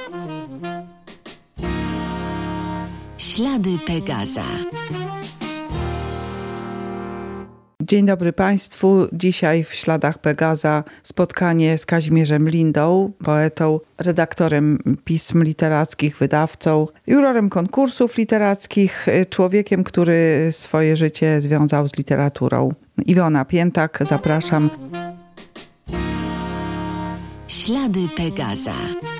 Ślady Pegaza. Dzień dobry Państwu. Dzisiaj w Śladach Pegaza spotkanie z Kazimierzem Lindą, poetą, redaktorem pism literackich, wydawcą, jurorem konkursów literackich, człowiekiem, który swoje życie związał z literaturą. Iwona Piętak, zapraszam. Ślady Pegaza.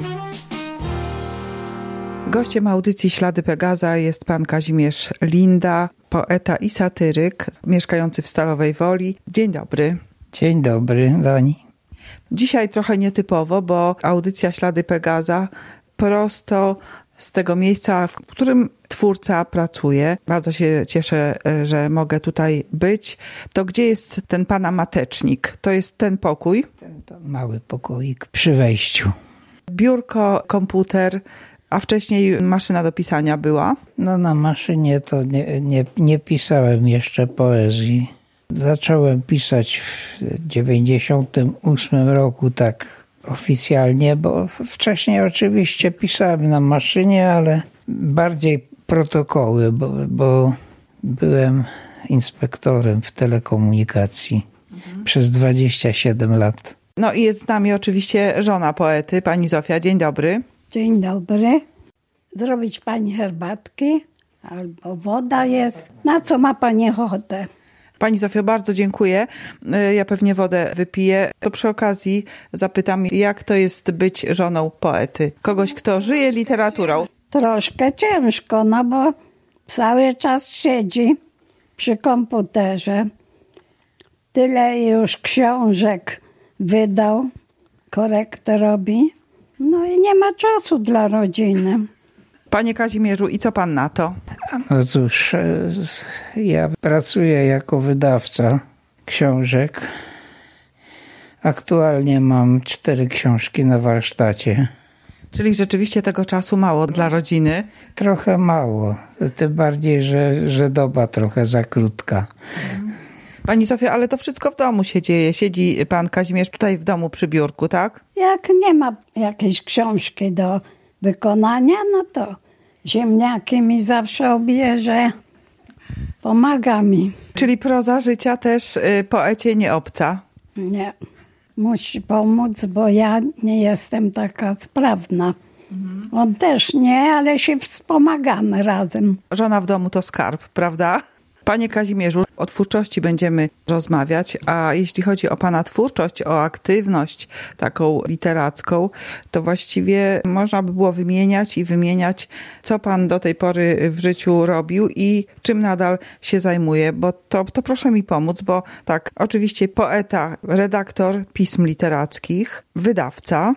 Gościem audycji Ślady Pegaza jest pan Kazimierz Linda, poeta i satyryk, mieszkający w Stalowej Woli. Dzień dobry. Dzień dobry, Wani. Dzisiaj trochę nietypowo, bo audycja Ślady Pegaza prosto z tego miejsca, w którym twórca pracuje. Bardzo się cieszę, że mogę tutaj być. To gdzie jest ten pana matecznik? To jest ten pokój? Ten mały pokoik przy wejściu. Biurko, komputer, a wcześniej maszyna do pisania była? No na maszynie to nie pisałem jeszcze poezji. Zacząłem pisać w 98 roku tak oficjalnie, bo wcześniej oczywiście pisałem na maszynie, ale bardziej protokoły, bo byłem inspektorem w telekomunikacji przez 27 lat. No i jest z nami oczywiście żona poety, pani Zofia. Dzień dobry. Dzień dobry. Zrobić pani herbatki albo woda jest. Na co ma pani ochotę? Pani Zofio, bardzo dziękuję. Ja pewnie wodę wypiję. To przy okazji zapytam, jak to jest być żoną poety? Kogoś, kto żyje literaturą. Troszkę ciężko, no bo cały czas siedzi przy komputerze. Tyle już książek wydał, korektę robi. No i nie ma czasu dla rodziny. Panie Kazimierzu, i co pan na to? No cóż, ja pracuję jako wydawca książek. Aktualnie mam 4 książki na warsztacie. Czyli rzeczywiście tego czasu mało dla rodziny? Trochę mało, tym bardziej, że doba trochę za krótka. Pani Zofia, ale to wszystko w domu się dzieje. Siedzi pan Kazimierz tutaj w domu przy biurku, tak? Jak nie ma jakiejś książki do wykonania, no to ziemniaki mi zawsze obierze, pomaga mi. Czyli proza życia też poecie nie obca? Nie, musi pomóc, bo ja nie jestem taka sprawna. On też nie, ale się wspomagamy razem. Żona w domu to skarb, prawda? Panie Kazimierzu, o twórczości będziemy rozmawiać, a jeśli chodzi o pana twórczość, o aktywność taką literacką, to właściwie można by było wymieniać, co pan do tej pory w życiu robił i czym nadal się zajmuje, bo to proszę mi pomóc, bo tak, oczywiście poeta, redaktor pism literackich, wydawca,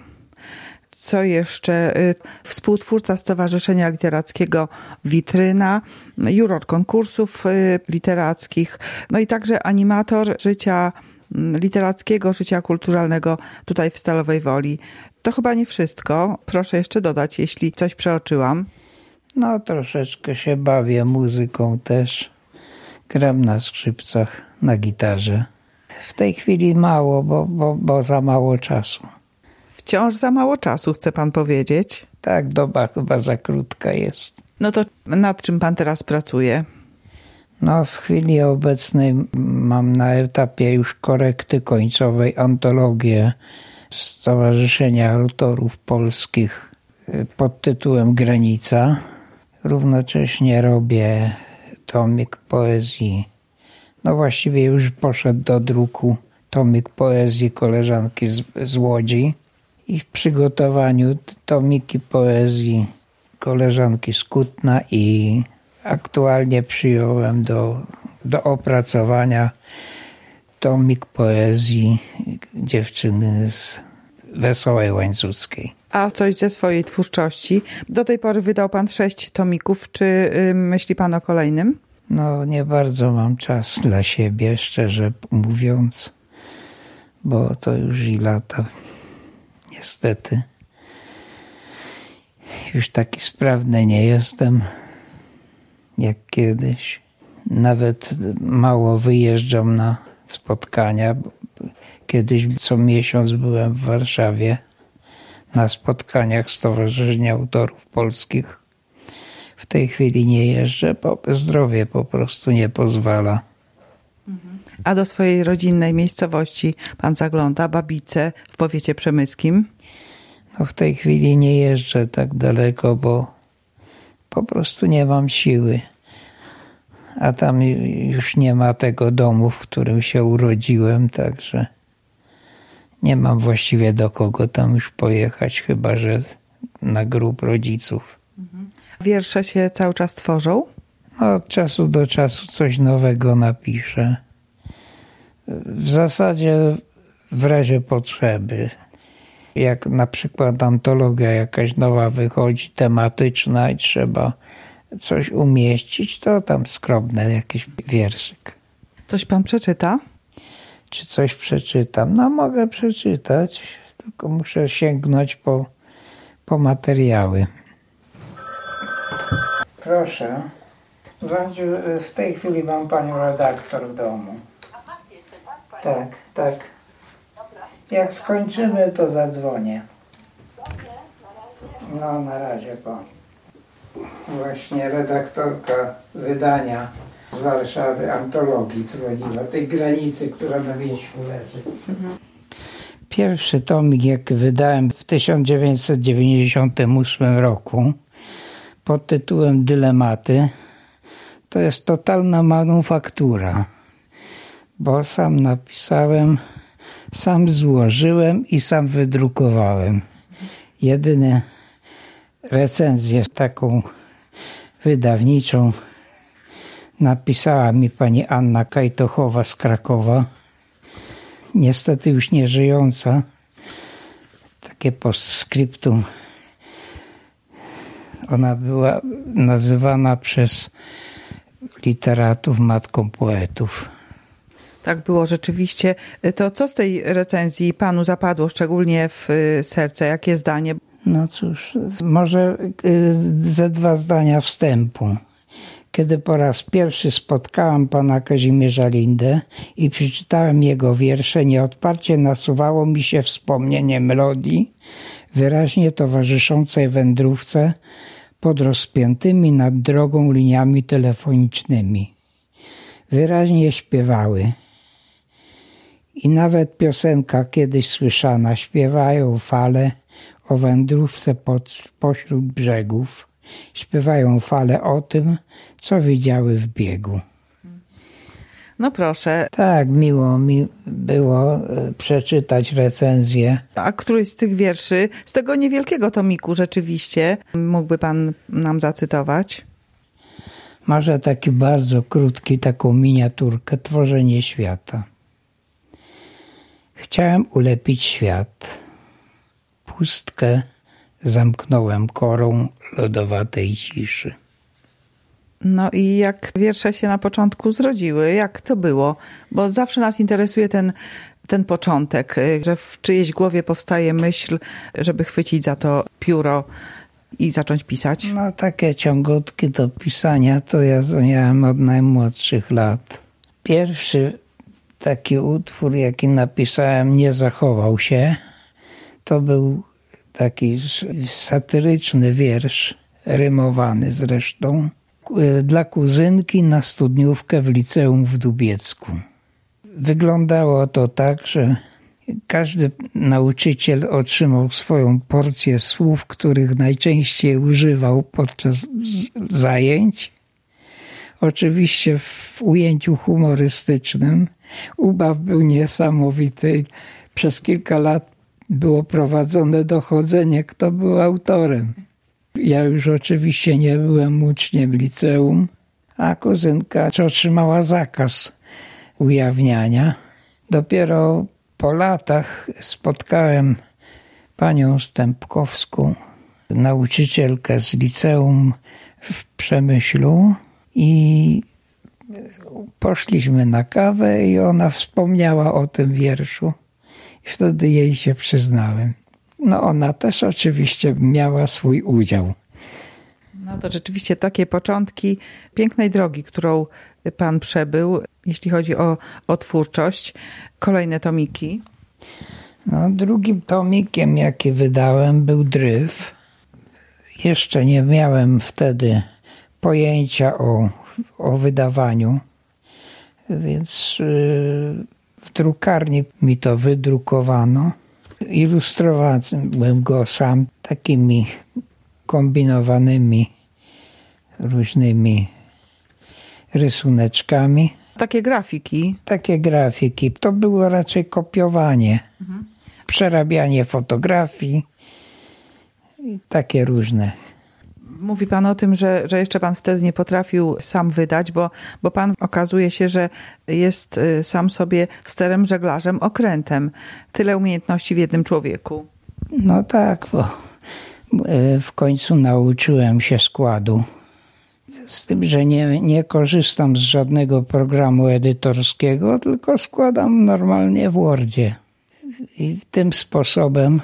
co jeszcze? Współtwórca Stowarzyszenia Literackiego Witryna, juror konkursów literackich, no i także animator życia literackiego, życia kulturalnego tutaj w Stalowej Woli. To chyba nie wszystko. Proszę jeszcze dodać, jeśli coś przeoczyłam. No troszeczkę się bawię muzyką też. Gram na skrzypcach, na gitarze. W tej chwili mało, bo za mało czasu. Wciąż za mało czasu, chce pan powiedzieć? Tak, doba chyba za krótka jest. No to nad czym pan teraz pracuje? No w chwili obecnej mam na etapie już korekty końcowej antologię Stowarzyszenia Autorów Polskich pod tytułem Granica. Równocześnie robię tomik poezji. No właściwie już poszedł do druku tomik poezji koleżanki z Łodzi. I w przygotowaniu tomiki poezji koleżanki z Kutna i aktualnie przyjąłem do opracowania tomik poezji dziewczyny z Wesołej Łańcuckiej. A coś ze swojej twórczości? Do tej pory wydał pan 6 tomików. Czy myśli pan o kolejnym? No nie bardzo mam czas dla siebie, szczerze mówiąc, bo to już i lata. Niestety. Już taki sprawny nie jestem jak kiedyś. Nawet mało wyjeżdżam na spotkania. Kiedyś co miesiąc byłem w Warszawie na spotkaniach Stowarzyszenia Autorów Polskich. W tej chwili nie jeżdżę, bo zdrowie po prostu nie pozwala. A do swojej rodzinnej miejscowości pan zagląda, Babice w powiecie przemyskim? No w tej chwili nie jeżdżę tak daleko, bo po prostu nie mam siły. A tam już nie ma tego domu, w którym się urodziłem, także nie mam właściwie do kogo tam już pojechać, chyba że na grób rodziców. Wiersze się cały czas tworzą? No, od czasu do czasu coś nowego napiszę. W zasadzie w razie potrzeby. Jak na przykład antologia jakaś nowa wychodzi, tematyczna i trzeba coś umieścić, to tam skromny jakiś wierszyk. Coś pan przeczyta? Czy coś przeczytam? No mogę przeczytać, tylko muszę sięgnąć po materiały. Proszę. Rządziu, w tej chwili mam panią redaktor w domu. Tak. Jak skończymy, to zadzwonię. No, na razie pan. Właśnie redaktorka wydania z Warszawy, antologii dzwoniła, tej granicy, która na wierzchu leży. Pierwszy tomik, jaki wydałem w 1998 roku pod tytułem Dylematy, to jest totalna manufaktura, bo sam napisałem, sam złożyłem i sam wydrukowałem. Jedyne recenzję taką wydawniczą napisała mi pani Anna Kajtochowa z Krakowa, niestety już nie żyjąca. Takie postscriptum. Ona była nazywana przez literatów matką poetów. Tak było rzeczywiście. To co z tej recenzji panu zapadło szczególnie w serce? Jakie zdanie? No cóż, może ze 2 zdania wstępu. Kiedy po raz pierwszy spotkałam pana Kazimierza Lindę i przeczytałem jego wiersze, nieodparcie nasuwało mi się wspomnienie melodii wyraźnie towarzyszącej wędrówce pod rozpiętymi nad drogą liniami telefonicznymi. Wyraźnie śpiewały. I nawet piosenka kiedyś słyszana, śpiewają fale o wędrówce pośród brzegów. Śpiewają fale o tym, co widziały w biegu. No proszę. Tak, miło mi było przeczytać recenzję. A któryś z tych wierszy, z tego niewielkiego tomiku rzeczywiście, mógłby pan nam zacytować? Może taki bardzo krótki, taką miniaturkę, Tworzenie świata. Chciałem ulepić świat. Pustkę zamknąłem korą lodowatej ciszy. No i jak wiersze się na początku zrodziły? Jak to było? Bo zawsze nas interesuje ten początek, że w czyjejś głowie powstaje myśl, żeby chwycić za to pióro i zacząć pisać. No takie ciągotki do pisania to ja miałem od najmłodszych lat. Pierwszy taki utwór, jaki napisałem, nie zachował się. To był taki satyryczny wiersz, rymowany zresztą, dla kuzynki na studniówkę w liceum w Dubiecku. Wyglądało to tak, że każdy nauczyciel otrzymał swoją porcję słów, których najczęściej używał podczas zajęć. Oczywiście w ujęciu humorystycznym. Ubaw był niesamowity. Przez kilka lat było prowadzone dochodzenie, kto był autorem. Ja już oczywiście nie byłem uczniem liceum, a kuzynka otrzymała zakaz ujawniania. Dopiero po latach spotkałem panią Stępkowską, nauczycielkę z liceum w Przemyślu i poszliśmy na kawę i ona wspomniała o tym wierszu i wtedy jej się przyznałem. No ona też oczywiście miała swój udział. No to rzeczywiście takie początki pięknej drogi, którą pan przebył, jeśli chodzi o twórczość. Kolejne tomiki. No, drugim tomikiem, jaki wydałem, był Dryf. Jeszcze nie miałem wtedy pojęcia o wydawaniu, więc w drukarni mi to wydrukowano. Ilustrowałem go sam takimi kombinowanymi różnymi rysuneczkami. Takie grafiki. Takie grafiki. To było raczej kopiowanie, przerabianie fotografii i takie różne. Mówi pan o tym, że jeszcze pan wtedy nie potrafił sam wydać, bo pan okazuje się, że jest sam sobie sterem, żeglarzem, okrętem. Tyle umiejętności w jednym człowieku. No tak, bo w końcu nauczyłem się składu. Z tym, że nie korzystam z żadnego programu edytorskiego, tylko składam normalnie w Wordzie. I tym sposobem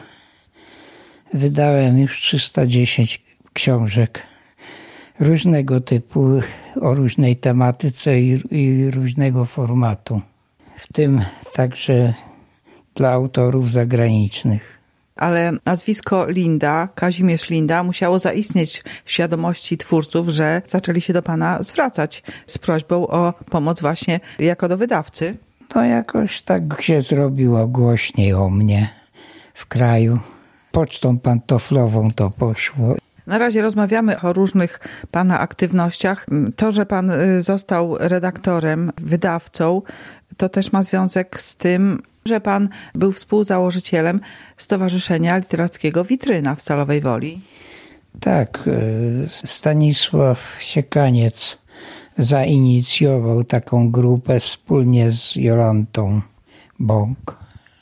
wydałem już 310 książek różnego typu, o różnej tematyce i różnego formatu. W tym także dla autorów zagranicznych. Ale nazwisko Linda, Kazimierz Linda, musiało zaistnieć w świadomości twórców, że zaczęli się do pana zwracać z prośbą o pomoc właśnie jako do wydawcy. To jakoś tak się zrobiło głośniej o mnie w kraju. Pocztą pantoflową to poszło. Na razie rozmawiamy o różnych pana aktywnościach. To, że pan został redaktorem, wydawcą, to też ma związek z tym, że pan był współzałożycielem Stowarzyszenia Literackiego Witryna w Stalowej Woli. Tak, Stanisław Siekaniec zainicjował taką grupę wspólnie z Jolantą Bąk.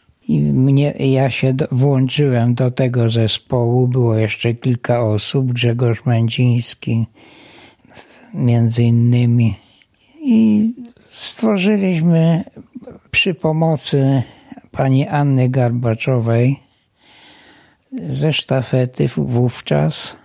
Ja się włączyłem do tego zespołu, było jeszcze kilka osób, Grzegorz Mędziński między innymi. I stworzyliśmy przy pomocy pani Anny Garbaczowej ze sztafety wówczas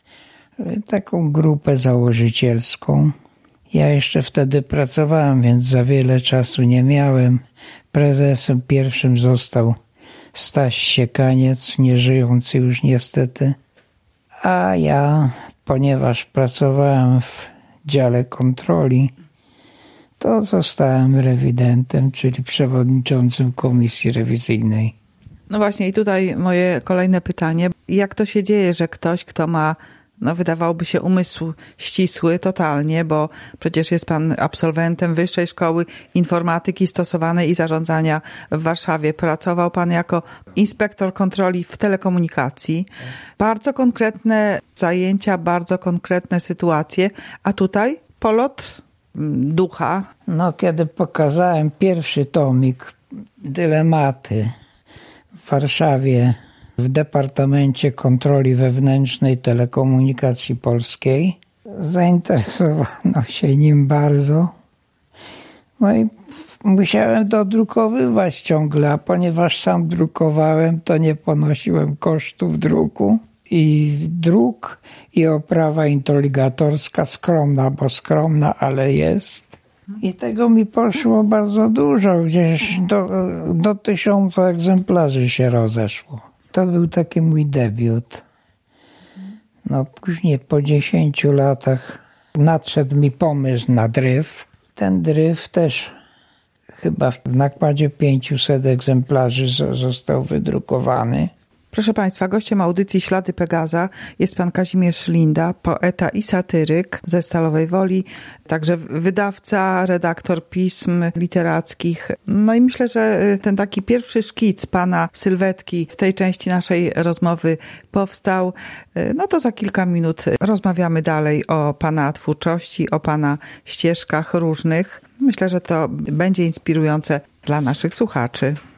taką grupę założycielską. Ja jeszcze wtedy pracowałem, więc za wiele czasu nie miałem. Prezesem pierwszym został Staś Siekaniec, nieżyjący już niestety. A ja, ponieważ pracowałem w dziale kontroli, to zostałem rewidentem, czyli przewodniczącym komisji rewizyjnej. No właśnie i tutaj moje kolejne pytanie. Jak to się dzieje, że ktoś, kto ma, wydawałoby się umysł ścisły totalnie, bo przecież jest pan absolwentem Wyższej Szkoły Informatyki Stosowanej i Zarządzania w Warszawie. Pracował pan jako inspektor kontroli w telekomunikacji. Bardzo konkretne zajęcia, bardzo konkretne sytuacje, a tutaj polot ducha. No, kiedy pokazałem pierwszy tomik, Dylematy w Warszawie, w Departamencie Kontroli Wewnętrznej Telekomunikacji Polskiej, zainteresowano się nim bardzo. No i musiałem dodrukowywać ciągle, a ponieważ sam drukowałem, to nie ponosiłem kosztów druku. I druk, i oprawa intoligatorska, skromna, bo skromna, ale jest. I tego mi poszło bardzo dużo, gdzieś do 1000 egzemplarzy się rozeszło. To był taki mój debiut. No później po 10 latach nadszedł mi pomysł na Dryf. Ten Dryf też chyba w nakładzie 500 egzemplarzy został wydrukowany. Proszę państwa, gościem audycji Ślady Pegaza jest pan Kazimierz Linda, poeta i satyryk ze Stalowej Woli, także wydawca, redaktor pism literackich. No i myślę, że ten taki pierwszy szkic pana sylwetki w tej części naszej rozmowy powstał. No to za kilka minut rozmawiamy dalej o pana twórczości, o pana ścieżkach różnych. Myślę, że to będzie inspirujące dla naszych słuchaczy.